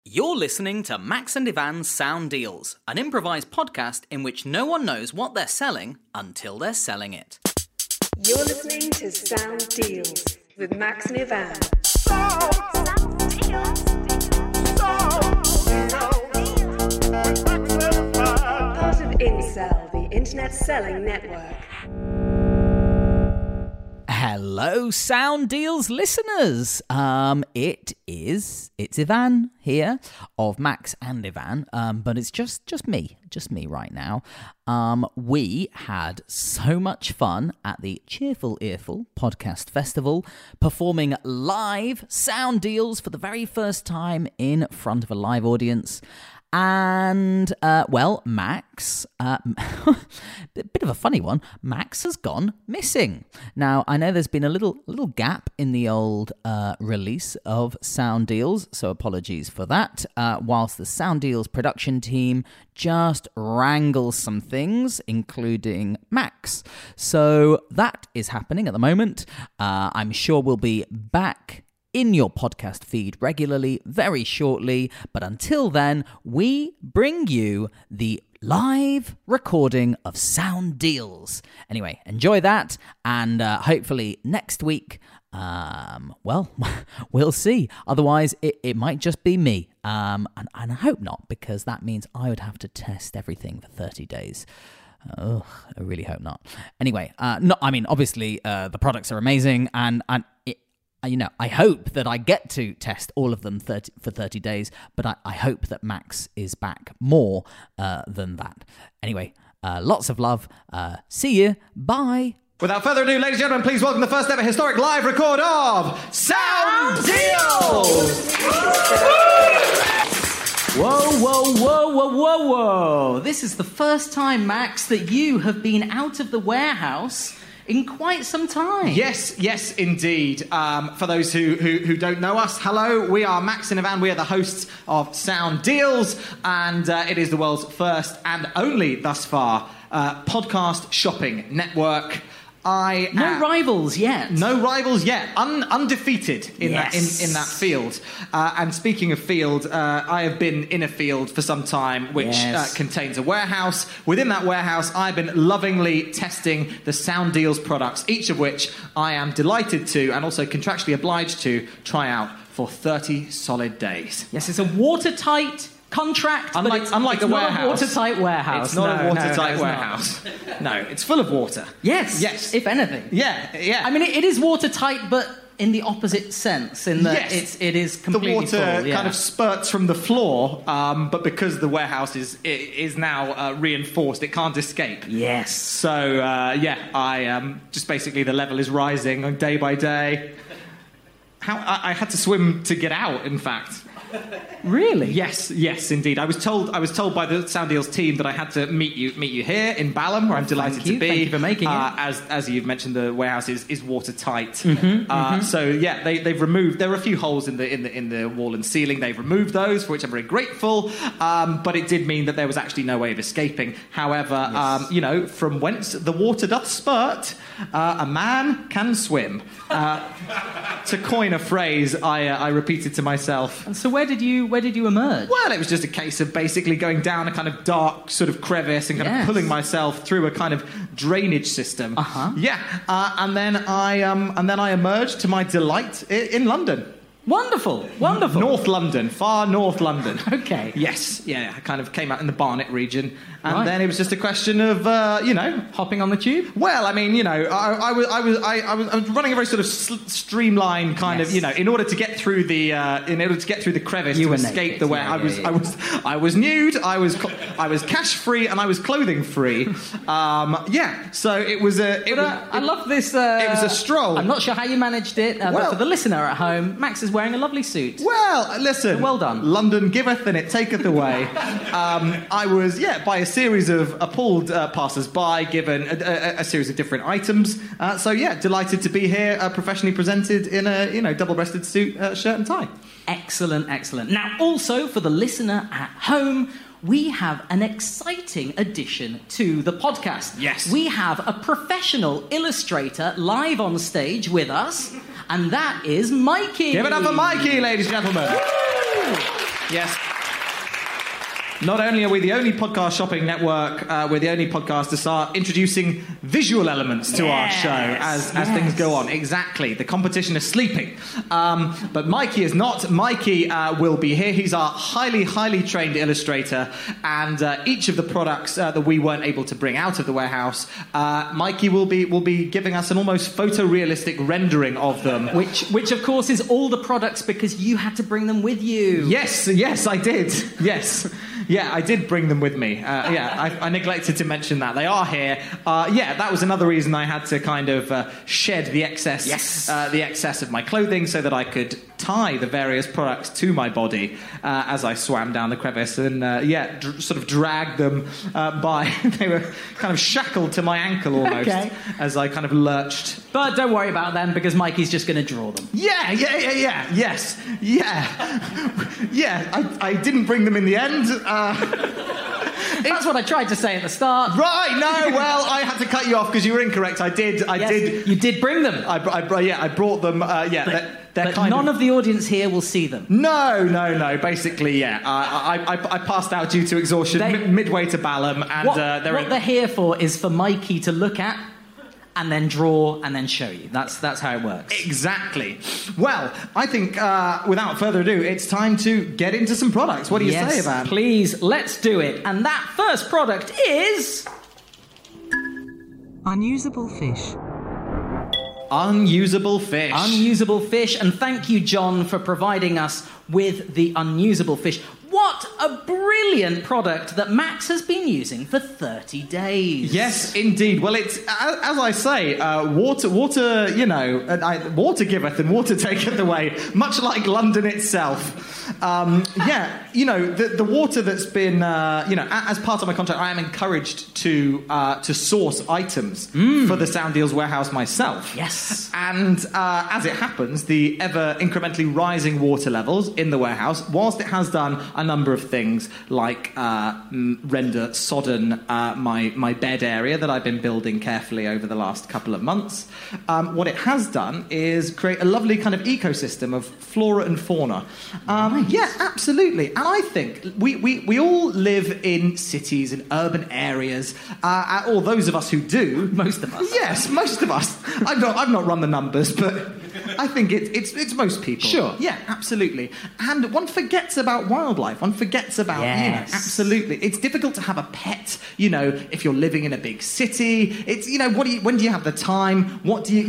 You're listening to Max and Ivan's Sound Deals, an improvised podcast in which no one knows what they're selling until they're selling it. You're listening to Sound Deals with Max and Ivan. Part of Incel, the Internet Selling Network. Hello, Sound Deals listeners. It's Ivan here of Max and Ivan, but it's just me right now. We had so much fun at the Cheerful Earful Podcast Festival, performing live Sound Deals for the very first time in front of a live audience. And, Max, a bit of a funny one, Max has gone missing. Now, I know there's been a little gap in the old release of Sound Deals, so apologies for that, whilst the Sound Deals production team just wrangles some things, including Max. So that is happening at the moment. I'm sure we'll be back in your podcast feed regularly, very shortly. But until then, we bring you the live recording of Sound Deals. Anyway, enjoy that, and hopefully next week, we'll see. Otherwise, it might just be me. And I hope not, because that means I would have to test everything for 30 days. I really hope not. Anyway, obviously, the products are amazing, and I hope that I get to test all of them for 30 days, but I hope that Max is back more than that. Anyway, lots of love. See you. Bye. Without further ado, ladies and gentlemen, please welcome the first ever historic live record of Sound Deals! Whoa. This is the first time, Max, that you have been out of the warehouse in quite some time. Yes, indeed. For those who don't know us, hello, we are Max and Ivan. We are the hosts of Sound Deals, and it is the world's first and only, thus far, podcast shopping network. No rivals yet. Undefeated in that field. And speaking of field, I have been in a field for some time, which contains a warehouse. Within that warehouse, I've been lovingly testing the Sound Deals products, each of which I am delighted to, and also contractually obliged to, try out for 30 solid days. Yes, it's a watertight contract, unlike it's a not warehouse. A watertight warehouse. It's not a watertight warehouse. No, it's full of water. Yes. If anything. Yeah. I mean, it is watertight, but in the opposite sense, in that it is completely full. The water kind of spurts from the floor, but because the warehouse is now reinforced, it can't escape. Yes. So, I just basically the level is rising day by day. I had to swim to get out, in fact. Really? Yes, indeed. I was told by the Sound Deals team that I had to meet you here in Balham, where I'm delighted to be. Thank you for making it. As you've mentioned, the warehouse is watertight. So they've removed. There are a few holes in the wall and ceiling. They've removed those, for which I'm very grateful. But it did mean that there was actually no way of escaping. However, from whence the water doth spurt, a man can swim. To coin a phrase, I repeated to myself. And so where did you emerge? Well, it was just a case of basically going down a kind of dark sort of crevice and kind of pulling myself through a kind of drainage system. And then I emerged to my delight in London. Wonderful. North London, far North London. Okay. Yes, I kind of came out in the Barnet region, and then it was just a question of, hopping on the tube. Well, I mean, I was running a very sort of streamlined kind of, in order to get through the crevice to escape the way. I was nude, I was cash free, and I was clothing free. So it was I love this. It was a stroll. I'm not sure how you managed it, but for the listener at home, Max is wearing a lovely suit. Well, listen. Well done. London giveth and it taketh away. I was, by a series of appalled passers-by, given a series of different items. Delighted to be here, professionally presented in a double-breasted suit, shirt and tie. Excellent. Now, also, for the listener at home, we have an exciting addition to the podcast. Yes. We have a professional illustrator live on stage with us, and that is Mikey. Give it up for Mikey, ladies and gentlemen. Woo! Yes. Not only are we the only podcast shopping network, we're the only podcast to start introducing visual elements to our show as things go on. Exactly. The competition is sleeping. But Mikey is not. Mikey will be here. He's our highly, highly trained illustrator. And each of the products that we weren't able to bring out of the warehouse, Mikey will be giving us an almost photorealistic rendering of them. Which of course is all the products because you had to bring them with you. Yes, I did. Yes. Yeah, I did bring them with me. I neglected to mention that. They are here. That was another reason I had to kind of shed the excess of my clothing so that I could tie the various products to my body as I swam down the crevice and sort of dragged them by. They were kind of shackled to my ankle almost as I kind of lurched. But don't worry about them because Mikey's just going to draw them. Yes. I didn't bring them in the end. That's what I tried to say at the start. Right, no, well, I had to cut you off because you were incorrect. I did. You did bring them. I brought them. But none of the audience here will see them. No. Basically, I passed out due to exhaustion midway to Balam. And what they're here for is for Mikey to look at and then draw and then show you. That's how it works. Exactly. Well, I think without further ado, it's time to get into some products. What do you say, Ivan? Please, let's do it. And that first product is... Unusable fish. Unusable fish. Unusable fish. And thank you, John, for providing us with the unusable fish. What a brilliant product that Max has been using for 30 days. Yes, indeed. Well, it's, as I say, water, water giveth and water taketh away, much like London itself. The water that's been, as part of my contract, I am encouraged to source items for the Sound Deals warehouse myself. Yes. And as it happens, the ever incrementally rising water levels in the warehouse, whilst it has done a number of things like render sodden my bed area that I've been building carefully over the last couple of months. What it has done is create a lovely kind of ecosystem of flora and fauna. Yeah, absolutely. And I think we all live in cities and urban areas, or those of us who do. Most of us. Yes, most of us. I've not run the numbers, but I think it's most people. Sure. Yeah, absolutely. And one forgets about wildlife. One forgets about, absolutely. It's difficult to have a pet, if you're living in a big city. It's, when do you have the time? What do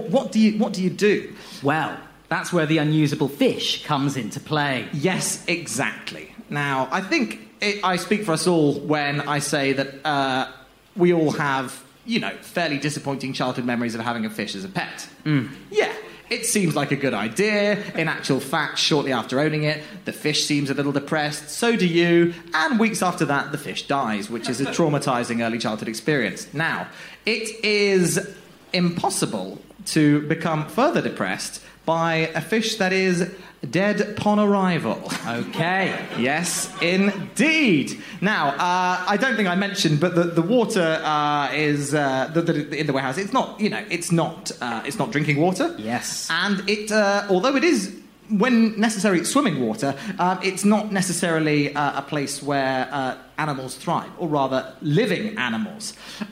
you do? Well, that's where the unusable fish comes into play. Yes, exactly. Now, I think I speak for us all when I say that we all have, fairly disappointing childhood memories of having a fish as a pet. Yeah. It seems like a good idea. In actual fact, shortly after owning it, the fish seems a little depressed, so do you, and weeks after that, the fish dies, which is a traumatizing early childhood experience. Now, it is impossible to become further depressed by a fish that is dead upon arrival. Okay. Yes, indeed. Now, I don't think I mentioned, but the water is in the warehouse. It's not, it's not drinking water. Yes. And it, although it is, when necessary, swimming water, it's not necessarily a place where animals thrive, or rather, living animals.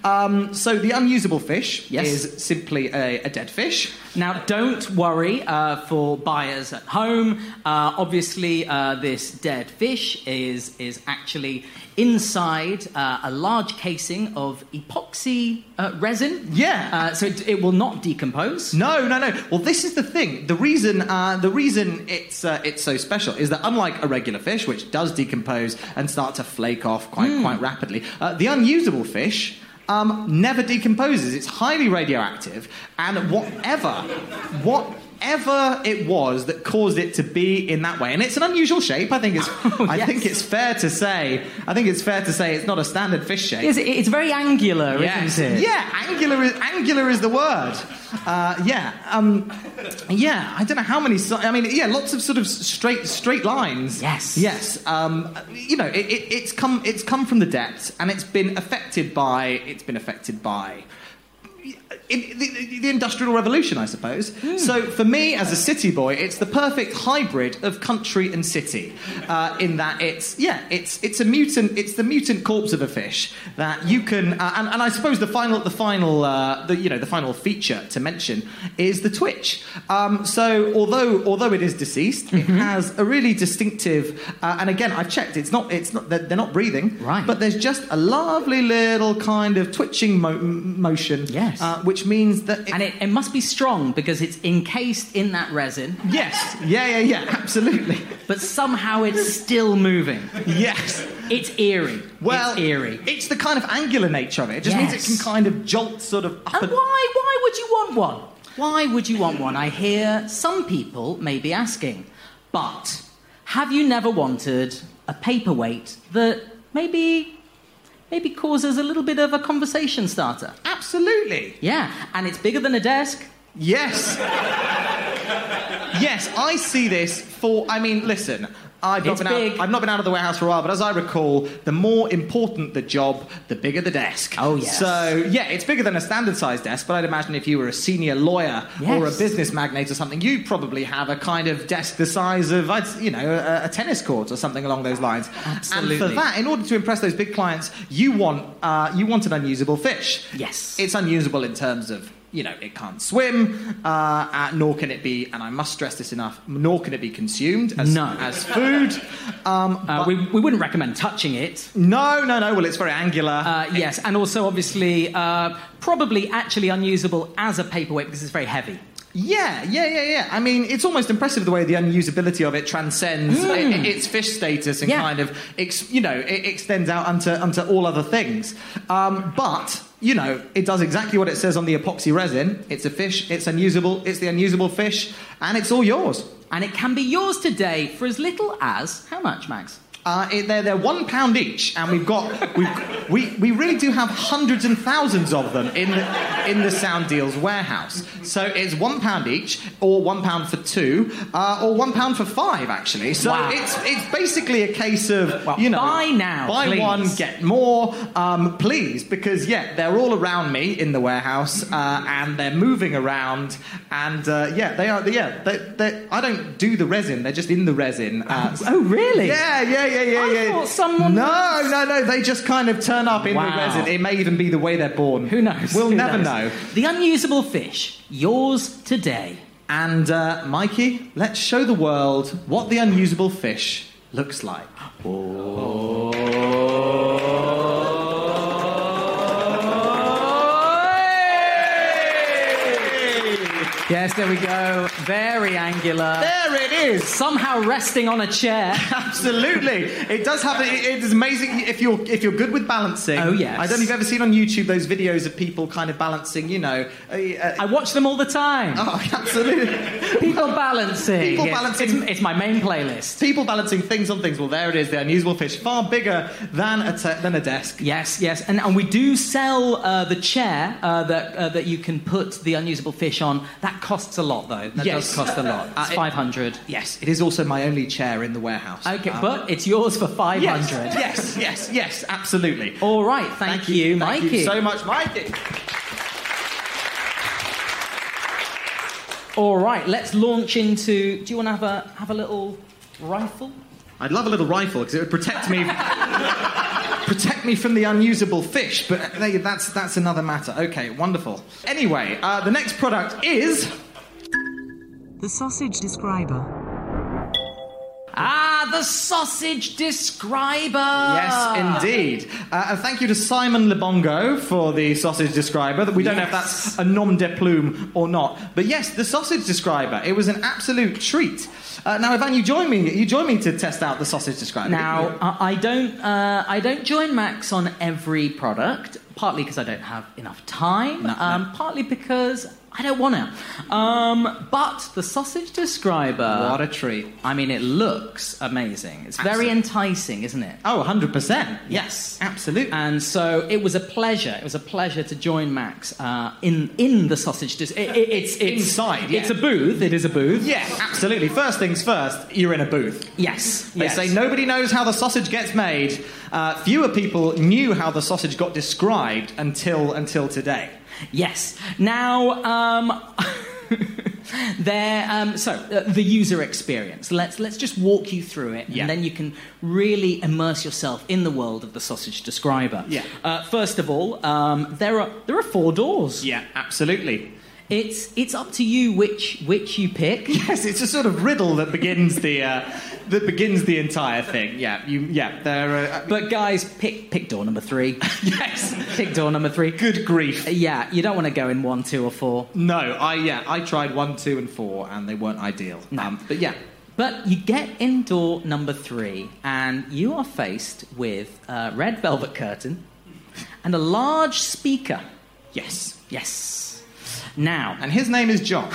So the unusable fish is simply a dead fish. Now, don't worry for buyers at home. Obviously, this dead fish is actually inside a large casing of epoxy resin. Yeah. So it will not decompose. No. Well, this is the thing. The reason it's so special is that unlike a regular fish, which does decompose and start to flake off quite rapidly, the unusable fish never decomposes. It's highly radioactive, and whatever it was that caused it to be in that way, and it's an unusual shape. I think it's fair to say it's not a standard fish shape. It's very angular, isn't it? Yeah, angular is the word. I don't know how many. Lots of sort of straight lines. Yes. It's come from the depths, and it's been affected by the Industrial Revolution, I suppose. So for me, as a city boy, it's the perfect hybrid of country and city. In that it's a mutant. It's the mutant corpse of a fish that you can. And I suppose the final feature to mention is the twitch. So although it is deceased, it has a really distinctive. And again, I've checked. It's not. They're not breathing. Right. But there's just a lovely little kind of twitching motion. Yes. Which means that... And it must be strong because it's encased in that resin. Yes. Yeah, absolutely. But somehow it's still moving. Yes. It's eerie. Well, it's eerie. It's the kind of angular nature of it. It just means it can kind of jolt sort of up And why would you want one? Why would you want one? I hear some people may be asking, but have you never wanted a paperweight that maybe causes a little bit of a conversation starter? Absolutely. Yeah, and it's bigger than a desk. Yes. Yes, I see this for... I mean, listen... I've not been out of the warehouse for a while, but as I recall, the more important the job, the bigger the desk. Oh, yes. So, yeah, it's bigger than a standard-sized desk, but I'd imagine if you were a senior lawyer or a business magnate or something, you'd probably have a kind of desk the size of, a tennis court or something along those lines. Absolutely. And for that, in order to impress those big clients, you want an unusable fish. Yes. It's unusable in terms of... it can't swim, nor can it be, and I must stress this enough, nor can it be consumed as food. We wouldn't recommend touching it. No. Well, it's very angular. Yes, and also, obviously, probably actually unusable as a paperweight because it's very heavy. Yeah. I mean, it's almost impressive the way the unusability of it transcends its fish status and kind of, it extends out onto all other things. But... it does exactly what it says on the epoxy resin. It's a fish, it's unusable, it's the unusable fish, and it's all yours. And it can be yours today for as little as... How much, Max? They're £1 each, and we really do have hundreds and thousands of them in the Sound Deals warehouse. So it's £1 each, or £1 for two, or £1 for five, actually. So it's basically a case of buy now, buy please. one, get more, please, because they're all around me in the warehouse, and they're moving around, and they are. I don't do the resin; they're just in the resin. Oh, really? Yeah. I thought someone... No, they just kind of turn up in the resin. It may even be the way they're born. Who knows? We'll never know. The unusable fish, yours today. And, Mikey, let's show the world what the unusable fish looks like. Yes, there we go. Very angular. There it is. Somehow resting on a chair. Absolutely. It does have... It is amazing if you're good with balancing. Oh, yes. I don't know if you've ever seen on YouTube those videos of people kind of balancing, I watch them all the time. Oh, absolutely. People balancing. Balancing. It's my main playlist. People balancing things on things. Well, there it is, the unusable fish. Far bigger than a desk. Yes. And we do sell the chair that you can put the unusable fish on. That costs a lot, though. That does cost a lot. It's $500. Yes, it is also my only chair in the warehouse. Okay, but it's yours for $500. Yes, absolutely. All right, thank you, Mikey. Thank you so much, Mikey. All right, let's launch into... Do you want to have a little rifle? I'd love a little rifle because it would protect me... protect me from the unusable fish, but that's another matter. Okay, wonderful. Anyway, the next product is... The Sausage Describer. The Sausage Describer! Yes, indeed. And thank you to Simon Lebongo for the Sausage Describer. We don't know if that's a nom de plume or not. But yes, the Sausage Describer. It was an absolute treat. Now, Ivan, you joined me to test out the Sausage Describer. Now, I don't join Max on every product, partly because I don't have enough time, partly because I don't want to. But the Sausage Describer... What a treat. I mean, it looks amazing. It's very enticing, isn't it? Oh, 100%. Yes. Absolutely. And so it was a pleasure. It was a pleasure to join Max in the Sausage Describer. It's inside, yeah. It's a booth. It is a booth. Yeah, absolutely. First things first, you're in a booth. Yes. They say nobody knows how the sausage gets made. Fewer people knew how the sausage got described until today. Yes. Now, the user experience. Let's just walk you through it, and then you can really immerse yourself in the world of the Sausage Describer. Yeah. First of all, there are 4 doors. Yeah, absolutely. It's up to you which you pick. Yes, it's a sort of riddle that begins the entire thing. But guys, pick door number 3. Yes, pick door number 3. Good grief. Yeah, you don't want to go in 1, 2, or 4. No, I tried 1, 2, and 4, and they weren't ideal. No. But yeah. But you get in door number 3, and you are faced with a red velvet curtain and a large speaker. Yes. Now, And his name is John.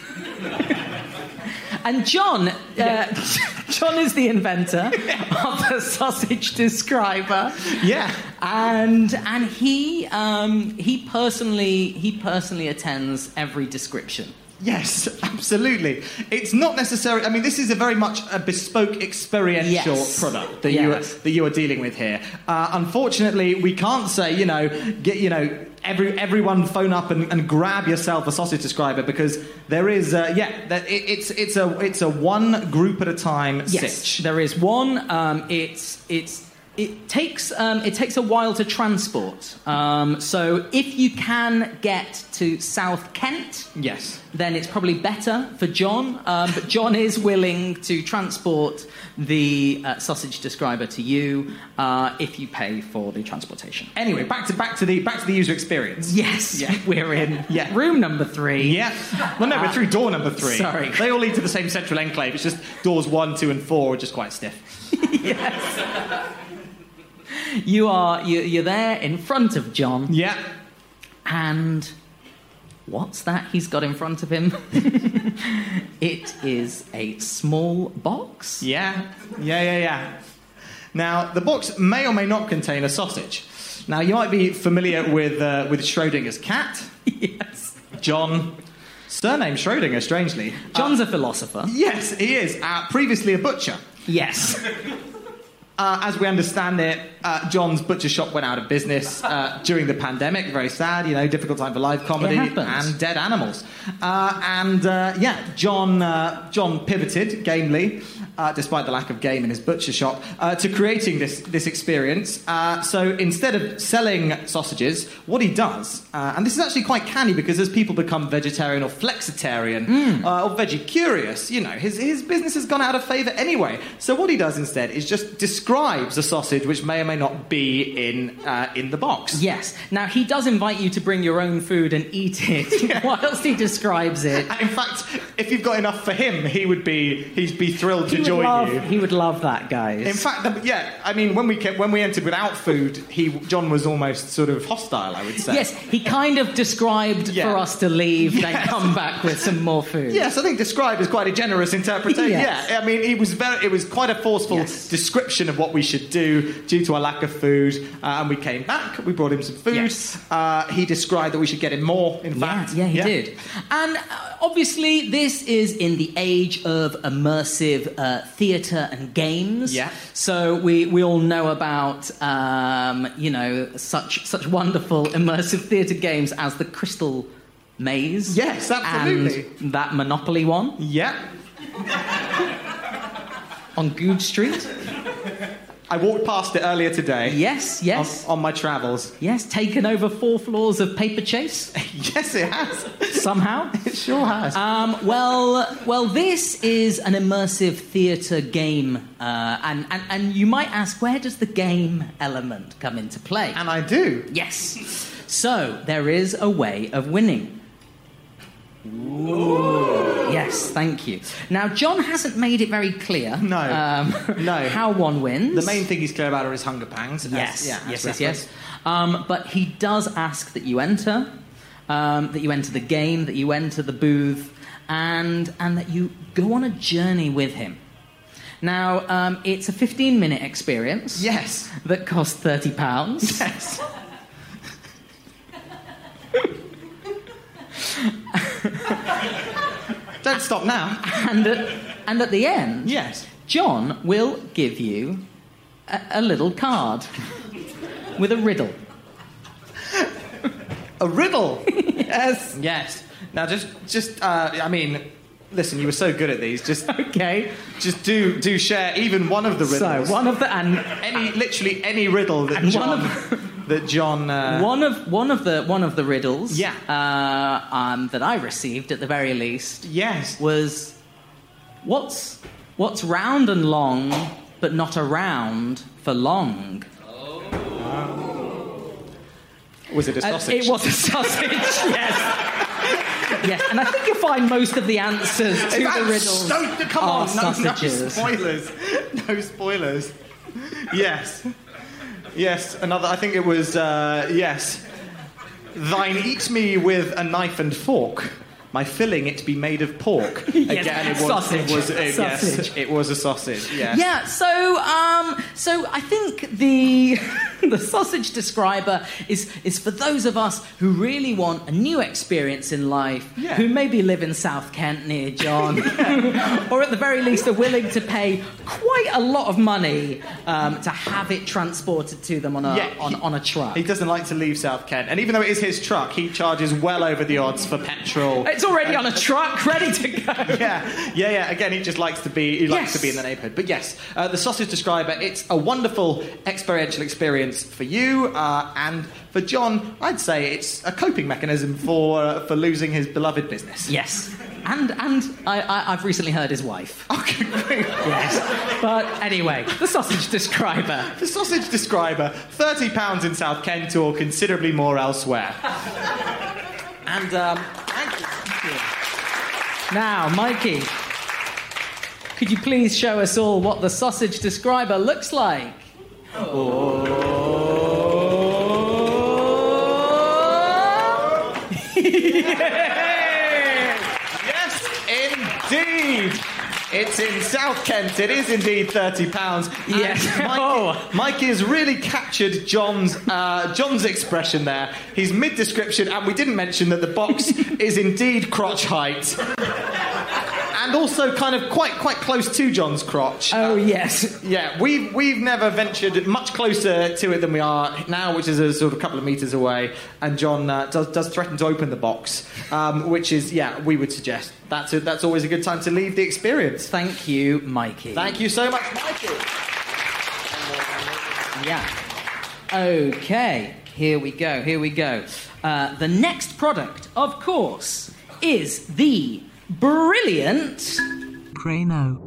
and John, John is the inventor of the Sausage Describer. Yeah. And he personally attends every description. Yes, absolutely. It's not necessary. I mean, this is a very much a bespoke experiential product that you are dealing with here. Unfortunately, we can't say everyone phone up and grab yourself a Sausage Describer, because there is it's a one group at a time sitch. There is one. It takes a while to transport. So if you can get to South Kent, then it's probably better for John. But John is willing to transport the Sausage Describer to you if you pay for the transportation. Anyway, back to the user experience. Yes, we're in room number 3. Yeah. Well, no, we're through door number 3. Sorry, they all lead to the same central enclave. It's just doors 1, 2, and 4 are just quite stiff. Yes. You're there in front of John. Yeah. And what's that he's got in front of him? It is a small box. Yeah. Now, the box may or may not contain a sausage. Now, you might be familiar with Schrodinger's cat. Yes. John, surname Schrodinger, strangely. John's a philosopher. Yes, he is. Previously a butcher. Yes. As we understand it, John's butcher shop went out of business during the pandemic. Very sad, difficult time for live comedy and dead animals. John pivoted gamely, despite the lack of game in his butcher shop, to creating this experience. So instead of selling sausages, what he does, and this is actually quite canny, because as people become vegetarian or flexitarian or veggie-curious, his business has gone out of favour anyway. So what he does instead is just describes a sausage which may or may not be in the box. Yes. Now, he does invite you to bring your own food and eat it whilst he describes it. In fact, if you've got enough for him, he'd be thrilled to join you. He would love that, guys. In fact, when we entered without food, John was almost sort of hostile, I would say. Yes, he kind of described for us to leave, then come back with some more food. Yes, I think describe is quite a generous interpretation. Yes. Yeah, I mean, it was quite a forceful description of what we should do due to our lack of food, and we came back. We brought him some food. Yes. He described that we should get him more. In fact, he did. And obviously, this is in the age of immersive theatre and games. Yeah. So we all know about such wonderful immersive theatre games as the Crystal Maze. Yes, absolutely. And that Monopoly one. Yeah. On Goode Street. I walked past it earlier today. Yes. On my travels. Yes, taken over 4 floors of Paper Chase. Yes, it has. Somehow. It sure has. Well, this is an immersive theatre game. And you might ask, where does the game element come into play? And I do. Yes. So, there is a way of winning. Ooh. Yes, thank you. Now, John hasn't made it very clear. No. How one wins. The main thing he's clear about are his hunger pangs. Yes. But he does ask that you enter the game, that you enter the booth, and that you go on a journey with him. Now, it's a 15-minute experience. Yes. That costs £30. Yes. Don't stop now. And at the end, yes, John will give you a little card with a riddle. A riddle. Yes. Yes. Now, I mean, listen, you were so good at these. Just Okay. Just do share even one of the riddles. So one of the and literally any riddle that And John. one of the riddles. Yeah. That I received at the very least. Yes. Was what's round and long, but not around for long. Was it a sausage? It was a sausage. Yes. Yes, and I think you'll find most of the answers to the riddles are sausages. No spoilers. No spoilers. Yes. Yes, another, I think it was, yes. Thine eat me with a knife and fork. My filling it be made of pork. Yes, Again, it was sausage. Yes, Sausage. it was a sausage. Yes. Yeah, so I think the sausage describer is for those of us who really want a new experience in life, Yeah. who maybe live in South Kent near John, or at the very least are willing to pay quite a lot of money to have it transported to them on a truck. He doesn't like to leave South Kent, and even though it is his truck, he charges well over the odds for petrol. It's already on a truck, ready to go. Yeah. Again, he just likes to be. He likes to be in the neighbourhood. But yes, the sausage describer. It's a wonderful experiential experience for you and for John. I'd say it's a coping mechanism for losing his beloved business. Yes, and I've recently heard his wife. Okay, great. Yes, but anyway, the sausage describer. The sausage describer, £30 in South Kent or considerably more elsewhere. And thank you. Now, Mikey, could you please show us all what the sausage describer looks like? Yes, indeed. It's in South Kent. It is indeed £30. Yes. Mikey has really captured John's expression there. He's mid-description, and we didn't mention that the box is indeed crotch height. And also kind of quite close to John's crotch. Oh, yes. Yeah, we've never ventured much closer to it than we are now, which is a sort of couple of metres away. And John does threaten to open the box, which is, we would suggest that's always a good time to leave the experience. Thank you, Mikey. Thank you so much, Mikey. Yeah. Okay, here we go. The next product, of course, is the brilliant Crano.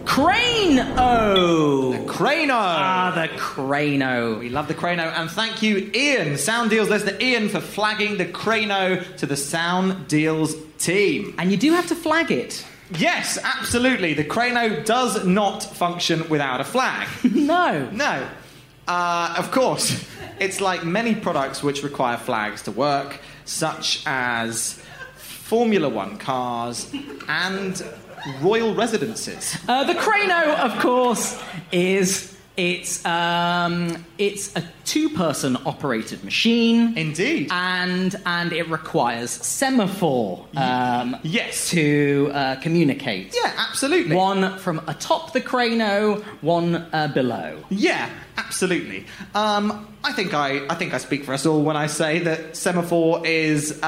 Crano! The Crano! Ah, the Crano. We love the Crano, and thank you, Ian, Sound Deals listener Ian, for flagging the Crano to the Sound Deals team. And you do have to flag it. Yes, absolutely. The Crano does not function without a flag. No. No. Of course. It's like many products which require flags to work, such as Formula One cars and royal residences. The Crano, of course, it's a two-person operated machine. Indeed. And it requires semaphore yes. to communicate. Yeah, absolutely. One from atop the Crano, one below. Yeah, absolutely. I think I speak for us all when I say that semaphore is,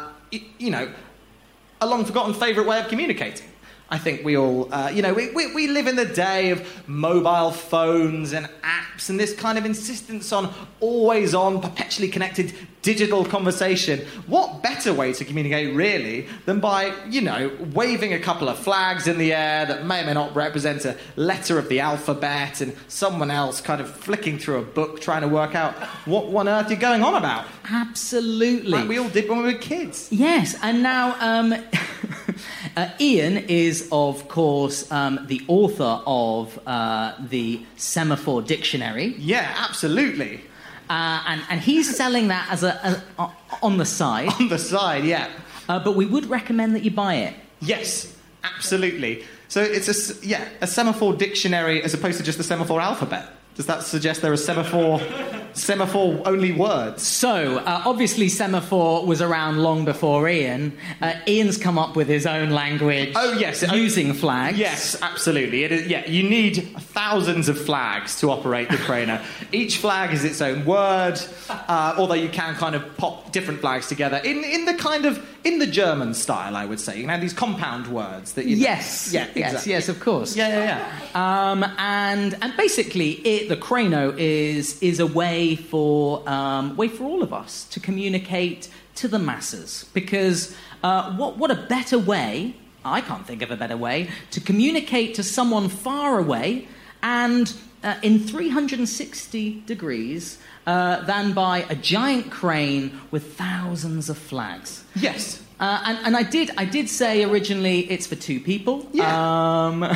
a long-forgotten favourite way of communicating. I think we all, we live in the day of mobile phones and apps and this kind of insistence on always-on, perpetually connected digital conversation. What better way to communicate, really, than by, waving a couple of flags in the air that may or may not represent a letter of the alphabet and someone else kind of flicking through a book trying to work out what on earth you're going on about. Absolutely. Like we all did when we were kids. Yes, and now Ian is, of course, the author of the Semaphore Dictionary. Yeah, absolutely. And he's selling that as on the side. On the side, yeah. But we would recommend that you buy it. Yes, absolutely. So it's a semaphore dictionary as opposed to just the semaphore alphabet. Does that suggest there are semaphore semaphore only words. So, obviously Semaphore was around long before Ian. Ian's come up with his own language. Oh, yes. Using flags. Yes, absolutely. It is, yeah, you need thousands of flags to operate the Craner. Each flag is its own word, although you can kind of pop different flags together in the German style, I would say. You can have these compound words that you know. Yes. Yeah, exactly. Yes, of course. Yeah. And basically, the Crano is a way for all of us to communicate to the masses. Because what a better way, I can't think of a better way, to communicate to someone far away and in 360 degrees than by a giant crane with thousands of flags. Yes. And I did say originally it's for two people. Yeah.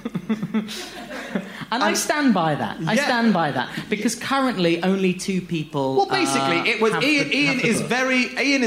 And I stand by that. I stand by that because currently only two people. Well, basically, it was Ian. Ian is very.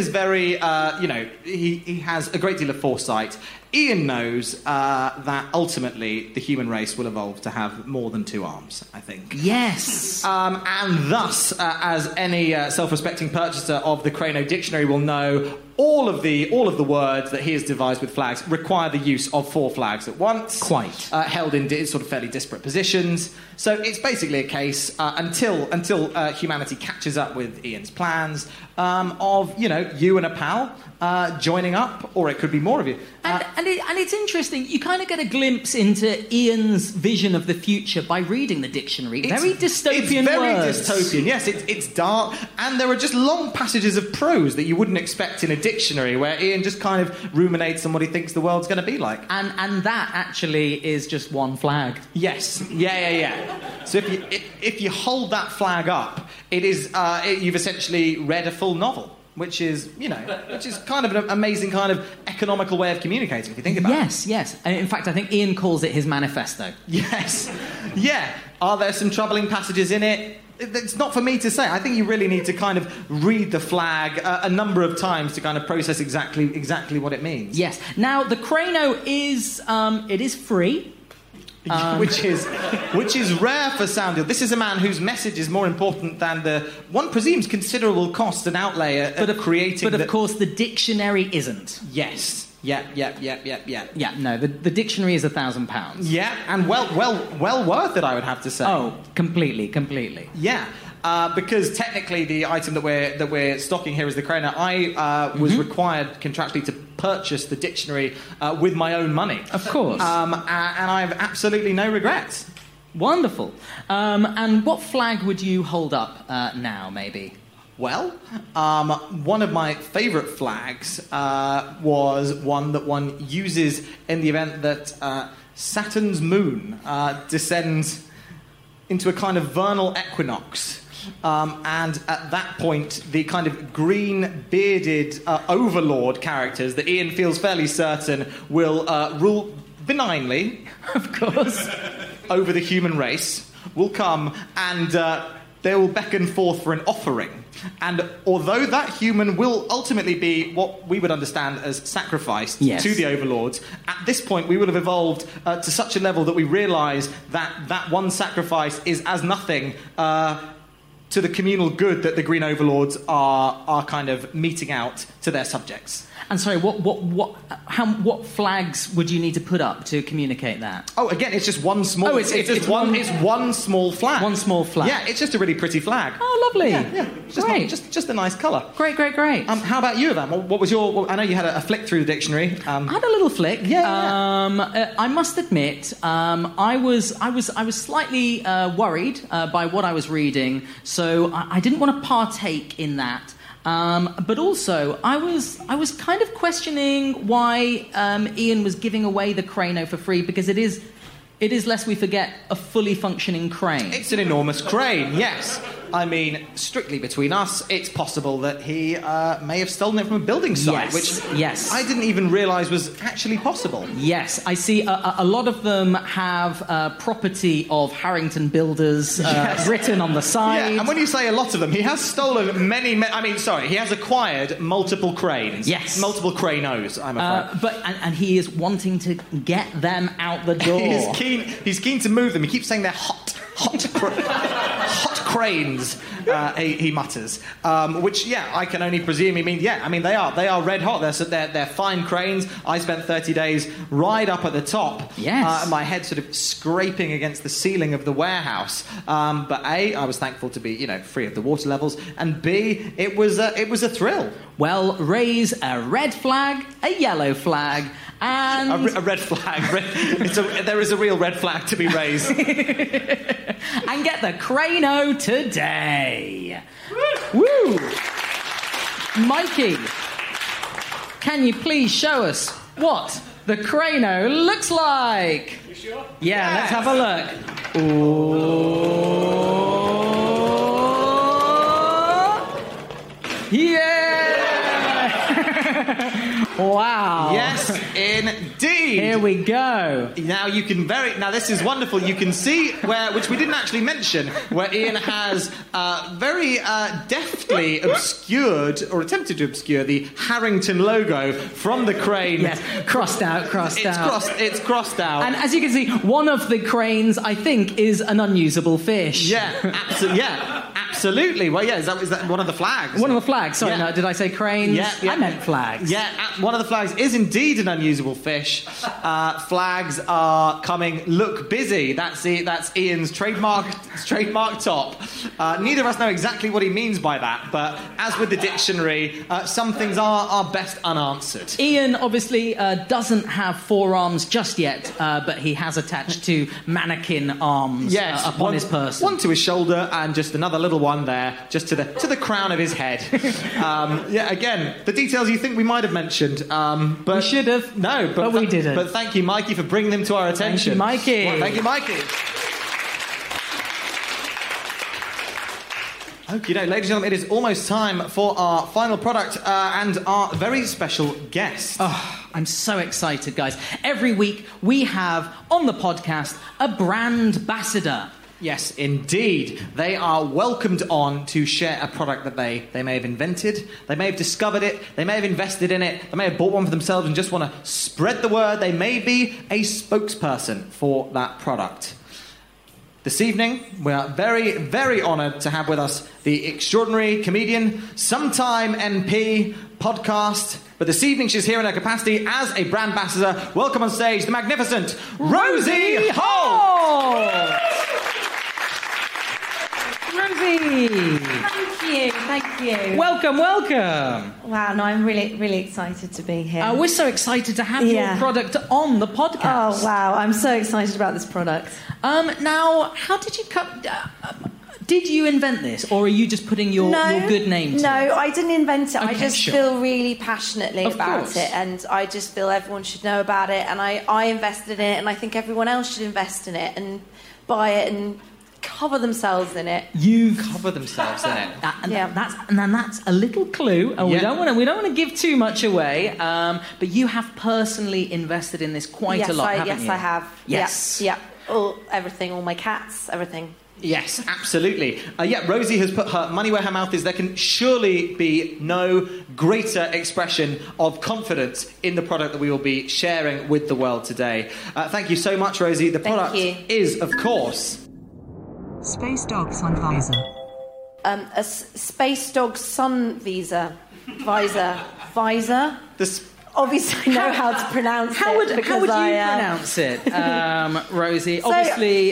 He has a great deal of foresight. Ian knows that ultimately the human race will evolve to have more than two arms, I think. Yes. And thus, as any self-respecting purchaser of the Crano Dictionary will know, all of the words that he has devised with flags require the use of four flags at once. Quite. Held in sort of fairly disparate positions. So it's basically a case, until humanity catches up with Ian's plans, of, you and a pal joining up, or it could be more of you. And it's interesting, you kind of get a glimpse into Ian's vision of the future by reading the dictionary. Very dystopian words. It's very dystopian, yes. It's dark, and there are just long passages of prose that you wouldn't expect in a dictionary, where Ian just kind of ruminates on what he thinks the world's going to be like. And that actually is just one flag. Yes. Yeah. So if you hold that flag up, it is you've essentially read a full novel. Which is kind of an amazing kind of economical way of communicating, if you think about it. Yes. In fact, I think Ian calls it his manifesto. Yes. Yeah. Are there some troubling passages in it? It's not for me to say. I think you really need to kind of read the flag a number of times to kind of process exactly what it means. Yes. Now, the Crano is free. Which is rare for Sound Deal. This is a man whose message is more important than the one presumes considerable cost and outlay of creating. But of course, the dictionary isn't. Yes. Yeah. Yeah. No, the dictionary is £1,000. Yeah, and well worth it, I would have to say. Oh, completely. Yeah. Because technically the item that we're stocking here is the Crano. I was required contractually to purchase the dictionary with my own money. Of course. And I have absolutely no regrets. Wonderful. And what flag would you hold up now, maybe? Well, one of my favourite flags was one that one uses in the event that Saturn's moon descends into a kind of vernal equinox. And at that point, the kind of green, bearded overlord characters that Ian feels fairly certain will rule benignly, of course, over the human race, will come and they will beckon forth for an offering. And although that human will ultimately be what we would understand as sacrificed to the overlords, at this point we will have evolved to such a level that we realise that one sacrifice is as nothing to the communal good that the Green Overlords are kind of meting out to their subjects. And sorry, what flags would you need to put up to communicate that? Oh, again, it's just one small. Oh, it's one small flag. One small flag. Yeah, it's just a really pretty flag. Oh, lovely. Yeah. Just a nice colour. Great. How about you, Evan? What was your? I know you had a flick through the dictionary. I had a little flick. Yeah. I must admit, I was slightly worried by what I was reading, so I didn't want to partake in that. But also, I was kind of questioning why Ian was giving away the Crano for free, because it is, lest we forget, a fully functioning crane. It's an enormous crane, yes. I mean, strictly between us, it's possible that he may have stolen it from a building site, which I didn't even realise was actually possible. Yes, I see a lot of them have property of Harrington Builders written on the side. Yeah, and when you say a lot of them, he has stolen he has acquired multiple cranes. Yes. Multiple Cranos, I'm afraid. And he is wanting to get them out the door. He's keen to move them. He keeps saying they're hot cranes, he mutters. Which, I can only presume he means, they are red hot. They're fine cranes. I spent 30 days right up at the top. Yes. My head sort of scraping against the ceiling of the warehouse. But A, I was thankful to be, free of the water levels, and B, it was a thrill. Well, raise a red flag, a yellow flag, and... A red flag. There is a real red flag to be raised. and get the Crano today. Woo! Mikey, can you please show us what the Crano looks like? You sure? Yeah, let's have a look. Ooh. Yeah! Wow. Yes, indeed. Here we go. Now you can this is wonderful. You can see which we didn't actually mention, where Ian has very deftly obscured, or attempted to obscure, the Harrington logo from the crane. Yes, crossed out. It's crossed out. And as you can see, one of the cranes, I think, is an unusable fish. Absolutely. Well, is that one of the flags? One of the flags. Sorry, Yeah. no, did I say cranes? Yeah. I meant flags. Yeah, one of the flags is indeed an unusable fish. Flags are coming. Look busy. That's Ian's trademark top. Neither of us know exactly what he means by that, but as with the dictionary, some things are best unanswered. Ian obviously doesn't have forearms just yet, but he has attached two mannequin arms upon his person. One to his shoulder and just another little one there, just to the crown of his head. Again, the details you think we might have mentioned, but we should have. No, but we didn't. But thank you, Mikey, for bringing them to our attention. Thank you, Mikey. Well, thank you, Mikey. Okay, ladies and gentlemen, it is almost time for our final product and our very special guest. Oh, I'm so excited, guys. Every week we have on the podcast a brand ambassador. Yes, indeed. They are welcomed on to share a product that they may have invented, they may have discovered it, they may have invested in it, they may have bought one for themselves and just want to spread the word. They may be a spokesperson for that product. This evening, we are very, very honoured to have with us the extraordinary comedian, sometime MP, podcast, but this evening she's here in her capacity as a brand ambassador. Welcome on stage, the magnificent Rosie Holt! Rosie! Thank you. Welcome. Wow, no, I'm really, really excited to be here. We're so excited to have your product on the podcast. Oh, wow, I'm so excited about this product. Now, how did you did you invent this, or are you just putting your good name to it? No, I didn't invent it. Okay, I just feel really passionately about it, and I just feel everyone should know about it, and I invested in it, and I think everyone else should invest in it and buy it and cover themselves in it. Cover themselves in it. That's a little clue. We don't want to give too much away. But you have personally invested in this quite a lot, haven't you? Yes, I have. Yes. Yeah. Everything, all my cats, everything. Yes, absolutely. Rosie has put her money where her mouth is. There can surely be no greater expression of confidence in the product that we will be sharing with the world today. Thank you so much, Rosie. The product is, of course... Space Dog Sun Visor. A Space Dog Sun Visor. Visor? Obviously, I know how to pronounce it. How would you pronounce it, Rosie? Obviously,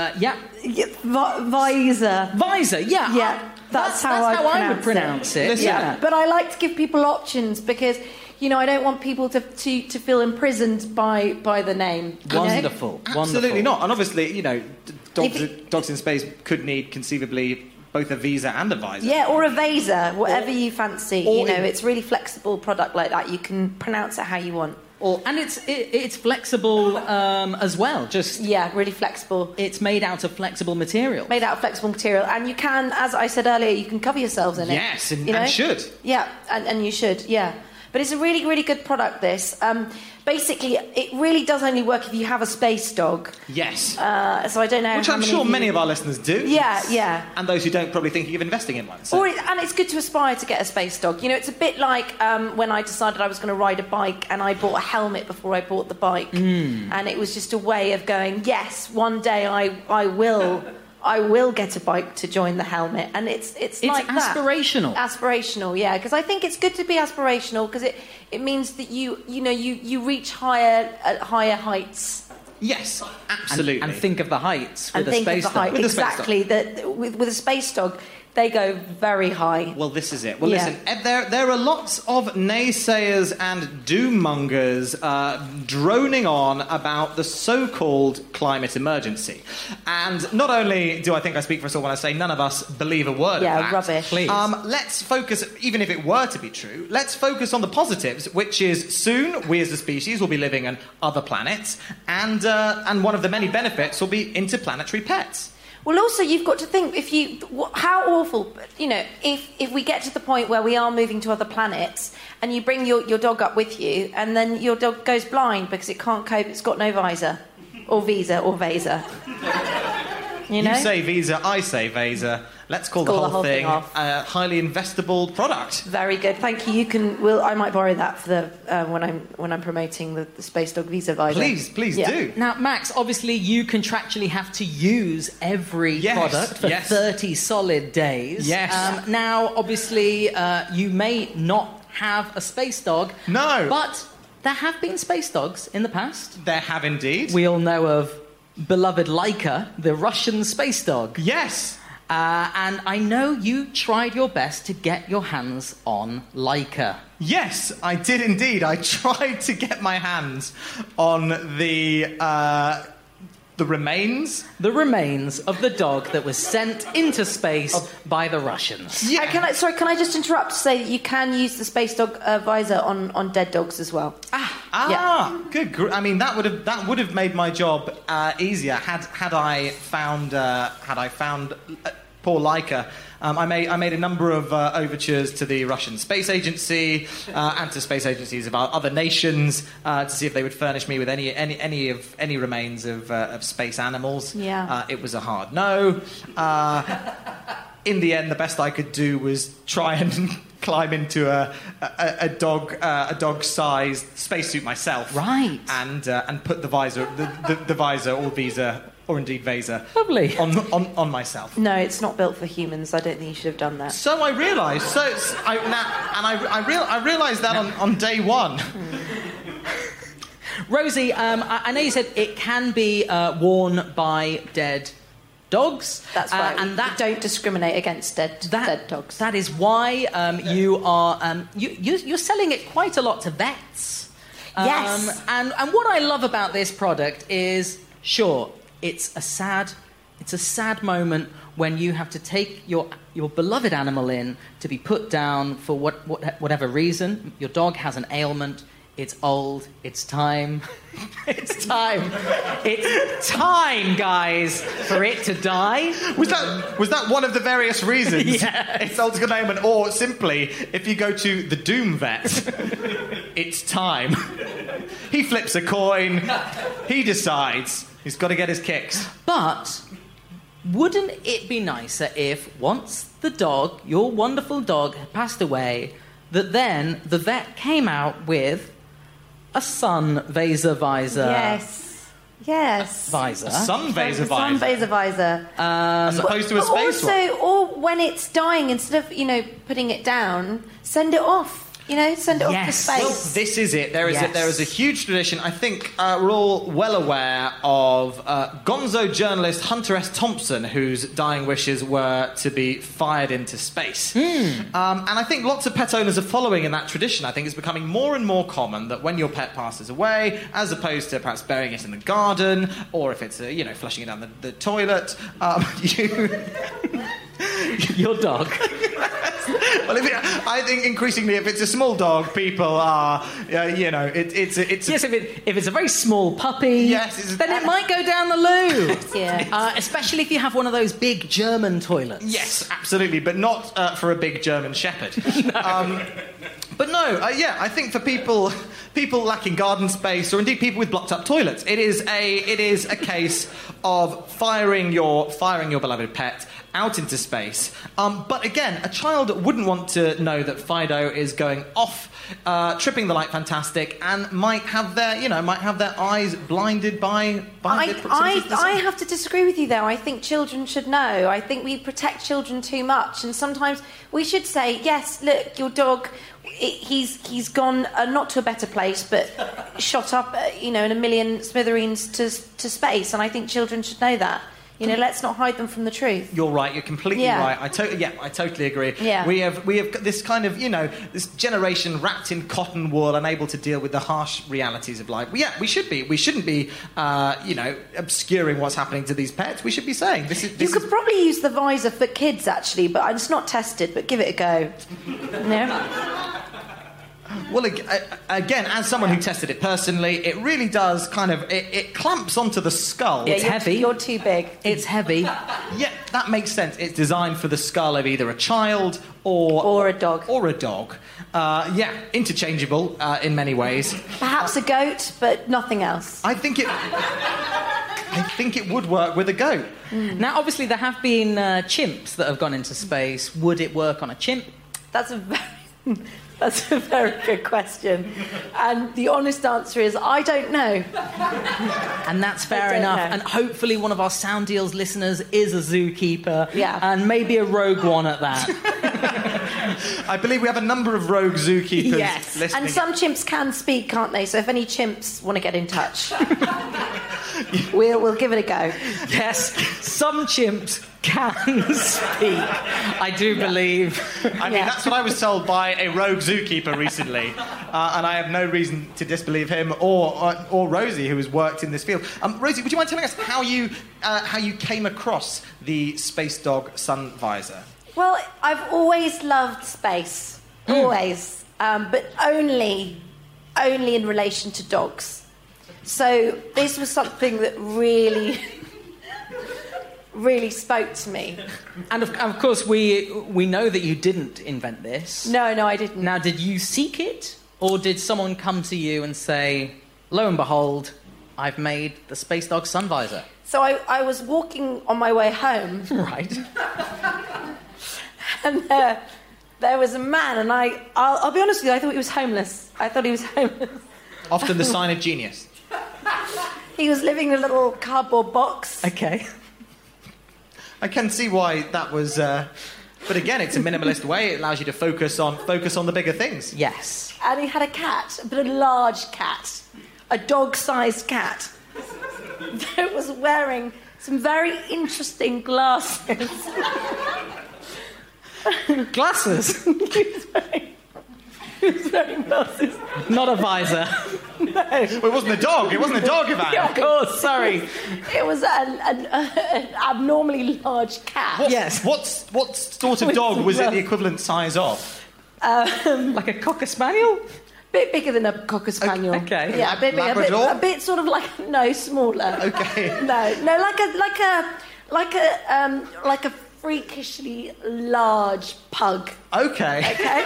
Visor. Visor, yeah. Yeah, that's how I would pronounce it. Yeah. But I like to give people options because, I don't want people to feel imprisoned by the name. Wonderful. Absolutely not. And obviously, dogs in space could need conceivably both a visa and a visor. Yeah, or a Vaser, whatever you fancy. It's really flexible product like that. You can pronounce it how you want. And it's flexible as well. Really flexible. It's made out of flexible material. And you can, as I said earlier, you can cover yourselves in it. Yes, and should. Yeah, and you should. Yeah. But it's a really, really good product, this. Basically, it really does only work if you have a space dog. Yes. So I don't know Which how I'm many sure of you... many of our listeners do. Yeah. And those who don't probably thinking of investing in one. So. And it's good to aspire to get a space dog. It's a bit like when I decided I was going to ride a bike and I bought a helmet before I bought the bike. And it was just a way of going, yes, one day I will I will get a bike to join the helmet, and it's like aspirational. Aspirational, yeah, because I think it's good to be aspirational because it means that you reach higher heights. Yes, absolutely. And think of the heights with and a think space of the height. dog. Exactly. With a space dog, they go very high. Well, this is it. Well, Yeah. listen, there are lots of naysayers and doom-mongers droning on about the so-called climate emergency. And not only do I think I speak for us all when I say none of us believe a word of that. Rubbish. Please. Let's focus, even if it were to be true, let's focus on the positives, which is soon we as a species will be living on other planets, and one of the many benefits will be interplanetary pets. Well, also, you've got to think, how awful, if we get to the point where we are moving to other planets and you bring your dog up with you and then your dog goes blind because it can't cope, it's got no visor, or visa, or vaser. You say visa, I say vaser. Let's call the whole thing a highly investable product. Very good, thank you. I might borrow that for the when I'm promoting the Space Dog Visa visor. Please do. Now, Max, obviously you contractually have to use every product for 30 solid days. Yes. Now, obviously, you may not have a space dog. No. But there have been space dogs in the past. There have indeed. We all know of beloved Laika, the Russian space dog. Yes. And I know you tried your best to get your hands on Laika. Yes, I did indeed. I tried to get my hands on the remains. The remains of the dog that was sent into space by the Russians. Yeah. Can I just interrupt to say that you can use the Space Dog visor on dead dogs as well? Good. I mean, that would have made my job easier had I found poor Laika. I made a number of overtures to the Russian Space Agency and to space agencies of other nations to see if they would furnish me with any remains of space animals. Yeah. It was a hard no. In the end, the best I could do was try and climb into a dog-sized spacesuit myself. Right. And put the visor, the visor or visa, or indeed vaser, Lovely. on myself. No, it's not built for humans. I don't think you should have done that. So I realised. I realised that on day one. Rosie, I know you said it can be worn by dead dogs. That's right. And that don't discriminate against dead dogs. That is why you are you're selling it quite a lot to vets. Yes. And what I love about this product is, sure, it's a sad moment when you have to take your beloved animal in to be put down for whatever reason. Your dog has an ailment. It's old. It's time. It's time. It's time, guys, for it to die. Was that one of the various reasons? Yes. It's old, it's got an ailment, or simply, if you go to the Doom Vet, it's time. He flips a coin. He decides he's got to get his kicks. But wouldn't it be nicer if once the dog, your wonderful dog, had passed away, that then the vet came out with a sun vaser visor? Yes. Visor. A sun vaser Sun visor. vaser visor. As opposed to a space one. Or when it's dying, instead of putting it down, send it off. Send it off to Yes. space. Well, this is it. There is a huge tradition. I think we're all well aware of gonzo journalist Hunter S. Thompson, whose dying wishes were to be fired into space. And I think lots of pet owners are following in that tradition. I think it's becoming more and more common that when your pet passes away, as opposed to perhaps burying it in the garden, or if it's flushing it down the toilet, Your dog. Well, I think increasingly, if it's a small dog, people are, it's. Yes, if it's a very small puppy, Yes, then it might go down the loo. Yeah. Especially if you have one of those big German toilets. Yes, absolutely, but not for a big German shepherd. But no, I think for people lacking garden space, or indeed people with blocked up toilets, it is a case of firing your beloved pet out into space. But again, a child wouldn't want to know that Fido is going off, tripping the light fantastic, and might have their eyes blinded by the proximity of the sun. I have to disagree with you, though. I think children should know. I think we protect children too much, and sometimes we should say, yes, look, your dog, he's gone not to a better place, but shot up, in a million smithereens to space, and I think children should know that. Let's not hide them from the truth. You're right. You're completely right. I totally agree. Yeah. We have this kind of, this generation wrapped in cotton wool, unable to deal with the harsh realities of life. We should be. We shouldn't be, obscuring what's happening to these pets. We should be saying this is. You could probably use the visor for kids, actually, but it's not tested. But give it a go. No. Well, again, as someone who tested it personally, it really does it clamps onto the skull. Yeah, It's heavy. You're too big. It's heavy. Yeah, that makes sense. It's designed for the skull of either a child or a dog. Or a dog. Interchangeable in many ways. Perhaps a goat, but nothing else. I think it would work with a goat. Now, obviously, there have been chimps that have gone into space. Would it work on a chimp? That's a very good question. And the honest answer is, I don't know. And that's fair I don't enough. know. And hopefully one of our Sound Deals listeners is a zookeeper. Yeah. And maybe a rogue one at that. I believe we have a number of rogue zookeepers Yes. listening. And some chimps can speak, can't they? So if any chimps want to get in touch, we'll give it a go. Yes, some chimps can speak. I do believe. I mean, that's what I was told by a rogue zookeeper recently, and I have no reason to disbelieve him or Rosie, who has worked in this field. Rosie, would you mind telling us how you came across the Space Dog Sun Visor? Well, I've always loved space, always, but only in relation to dogs. So this was something that really spoke to me. And of course, we know that you didn't invent this. No, I didn't. Now, did you seek it, or did someone come to you and say, lo and behold, I've made the Space Dog Sun Visor? So I was walking on my way home, Right. and there was a man, and I'll be honest with you, I thought he was homeless. Often the sign of genius. He was living in a little cardboard box. Okay. I can see why that was... but again, it's a minimalist way. It allows you to focus on the bigger things. Yes. And he had a cat, but a large cat, a dog-sized cat, that was wearing some very interesting glasses. Glasses? He was wearing glasses. Not a visor. No. Well, it wasn't a dog. It wasn't a dog, Ivan. Of course, sorry. It was an abnormally large cat. Yes. What sort of dog was it the equivalent size of? Like a Cocker Spaniel? Bit bigger than a Cocker Spaniel. Okay. Yeah, a bit bigger. Labrador? A bit sort of like, no, smaller. Okay. No, like a freakishly large pug. Okay. Okay.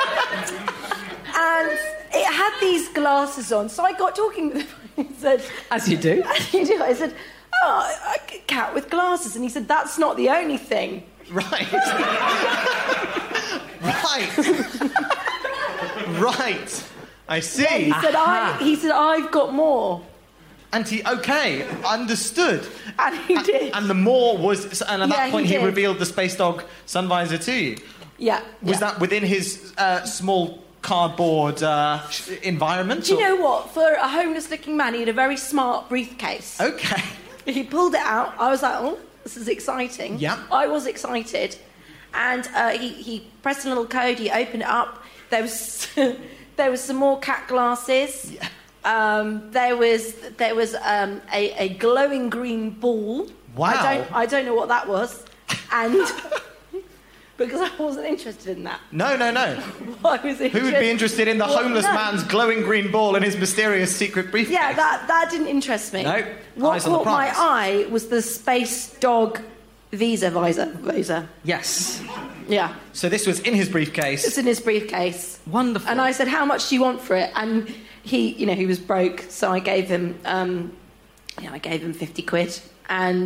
And it had these glasses on, so I got talking with him. He said, As you do. "As you do." I said, "Oh, a cat with glasses," and he said, "That's not the only thing." Right. Right. I see. Yeah, he said, "I've got more," And understood. and he did. And the more was, and at that Yeah, point he he did. revealed the Space Dog Sun Visor to you. Yeah. Was that within his small cardboard environment? Do you know what? For a homeless-looking man, he had a very smart briefcase. Okay. He pulled it out. I was like, "Oh, this is exciting." Yeah. I was excited, and he pressed a little code. He opened it up. There was there was some more cat glasses. Yeah. There was a glowing green ball. Wow. I don't know what that was, and because I wasn't interested in that. No. I was Who would be interested in the Well, homeless no. man's glowing green ball and his mysterious secret briefcase? Yeah, that didn't interest me. No, What eyes on the caught my prize. eye was the Space Dog visor. Yes. Yeah, So this was in his briefcase. it's in his briefcase. Wonderful. And I said, "How much do you want for it?" And he was broke, so I gave him, I gave him 50 quid, and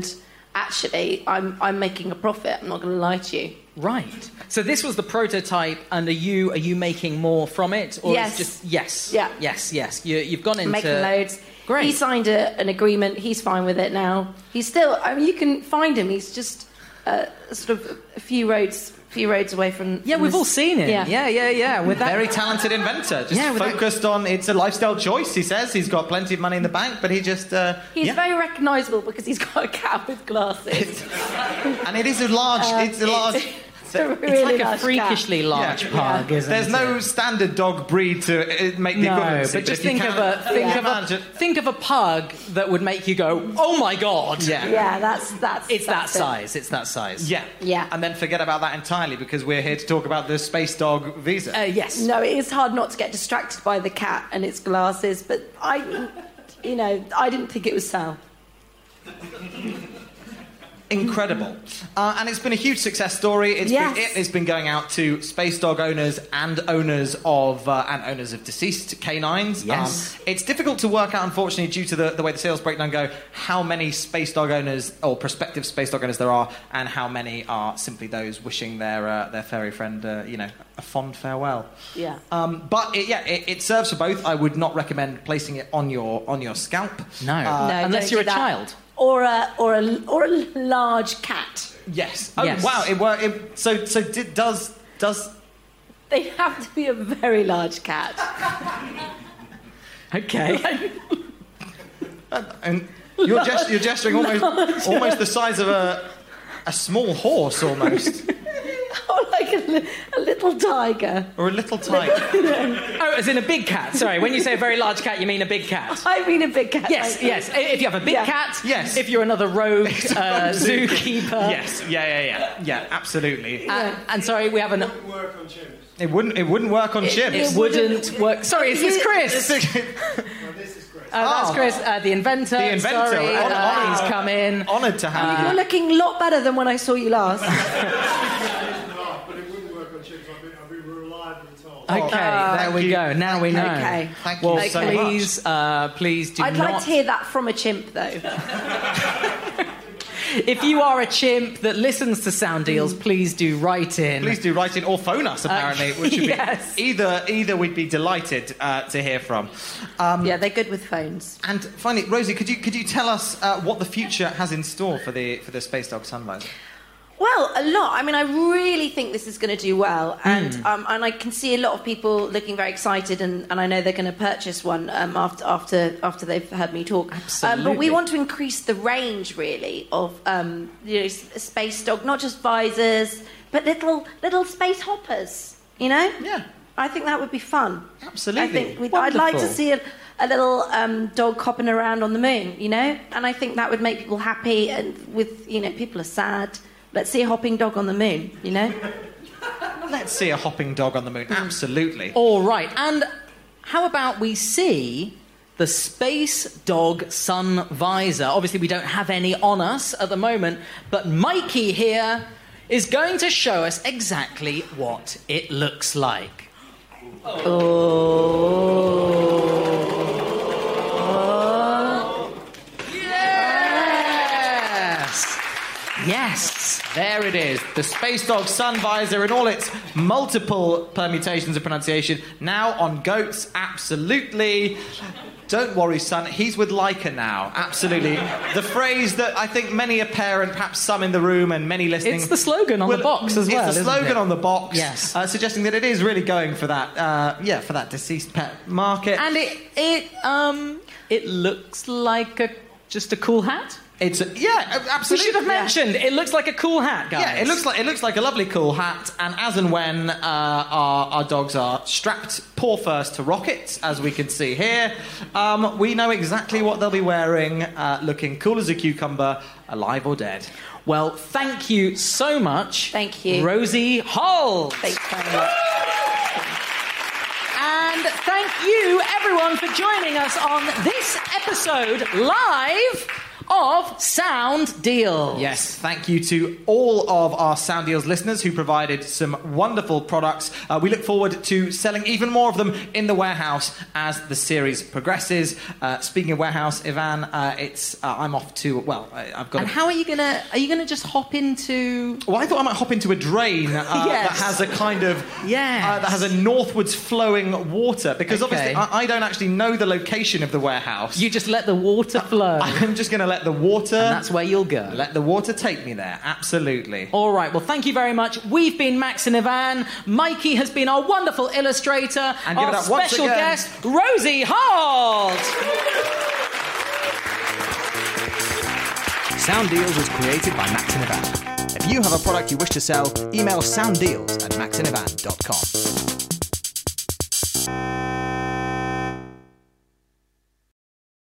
actually, I'm making a profit. I'm not going to lie to you. Right. So this was the prototype, and are you making more from it? Or Yes. It's just, yes. Yeah. Yes. You've gone into... Making loads. Great. He signed an agreement. He's fine with it now. He's still... I mean, you can find him. He's just sort of a few roads away from... Yeah, we've all seen it. Yeah. With that... Very talented inventor. Just Yeah, with that- focused on... It's a lifestyle choice, he says. He's got plenty of money in the bank, but he just... He's very recognisable because he's got a cat with glasses. And it is a large... it's a large... It's a really It's like a large freakishly large Yeah. pug, isn't There's it? no standard dog breed to make the No, equivalency. but just if you think can- think of a pug that would make you go, oh my god. Yeah. Yeah, that's It's that it. size. It's that size. Yeah. Yeah. And then forget about that entirely because we're here to talk about the Space Dog Visa. Yes. No, it is hard not to get distracted by the cat and its glasses, but I didn't think it was Sal. Incredible. And it's been a huge success story. It's been going out to space dog owners and owners of deceased canines. Yes. It's difficult to work out, unfortunately, due to the way the sales breakdown go, how many space dog owners or prospective space dog owners there are, and how many are simply those wishing their furry friend, a fond farewell. Yeah. But it serves for both. I would not recommend placing it on your scalp. No. No, Unless don't you're a do that. child. Or a large cat. Yes. Oh Yes. wow! It worked. Does They have to be a very large cat. Okay. and you're gesturing almost the size of a small horse almost, Or like a little tiger. or a little tiger. Oh, as in a big cat. Sorry, when you say a very large cat, you mean a big cat. I mean a big cat. Yes, like- yes. If you have a big Yeah. cat. Yes. If you're another rogue zookeeper. Yes. Yeah. Absolutely. And sorry, we have an. It wouldn't work on chimps. It wouldn't work. Sorry, is this Chris? That's Chris, the inventor. The inventor. Sorry, Honoured. he's come in. Honoured to have You're looking a lot better than when I saw you last. But it wouldn't work on chips. I've been reliably told. Okay, there we you. go. Now we know. Okay. Thank you Well, so please do I'd not. like to hear that from a chimp, though. If you are a chimp that listens to Sound Deals, please do write in. Please do write in or phone us, apparently, which would yes. be either we'd be delighted to hear from. Yeah, they're good with phones. And finally, Rosie, could you tell us what the future has in store for the Space Dog Sunvisor? Well, a lot. I mean, I really think this is going to do well, and I can see a lot of people looking very excited, and I know they're going to purchase one after they've heard me talk. Absolutely. But we want to increase the range, really, of space dog, not just visors, but little space hoppers. You know? Yeah. I think that would be fun. Absolutely. I think I'd like to Wonderful. see a little dog hopping around on the moon. You know, and I think that would make people happy. And with people are sad. Let's see a hopping dog on the moon, you know? Let's see a hopping dog on the moon. Absolutely. All right. And how about we see the Space Dog Sun Visor? Obviously, we don't have any on us at the moment, but Mikey here is going to show us exactly what it looks like. Yes. There it is. The Space Dog Sun Visor in all its multiple permutations of pronunciation. Now on goats, absolutely. Don't worry, son. He's with Leica now. Absolutely. The phrase that I think many a parent, perhaps some in the room and many listening... It's the slogan on the box as well, It's the isn't slogan it? on the box. Yes. Suggesting that it is really going for that, for that deceased pet market. And it looks like just a cool hat. Absolutely. We should have mentioned it looks like a cool hat, guys. Yeah, it looks like a lovely cool hat, and as and when our dogs are strapped paw first to rockets, as we can see here, we know exactly what they'll be wearing, looking cool as a cucumber, alive or dead. Well, thank you so much. Thank you. Rosie Hall. Thanks very much. And thank you, everyone, for joining us on this episode live of Sound Deals. Yes, thank you to all of our Sound Deals listeners who provided some wonderful products. We look forward to selling even more of them in the warehouse as the series progresses. Speaking of warehouse, Ivan, I'm off to, I've got. And how are you gonna just hop into? Well, I thought I might hop into a drain that has a kind of that has a northwards flowing water, because obviously I don't actually know the location of the warehouse. You just let the water flow. I'm just going to let the water. And that's where you'll go. Let the water take me there. Absolutely. All right. Well, thank you very much. We've been Max and Ivan. Mikey has been our wonderful illustrator. And give it our up once special again. guest, Rosie Holt. Sound Deals was created by Max and Ivan. If you have a product you wish to sell, email sounddeals@maxandivan.com.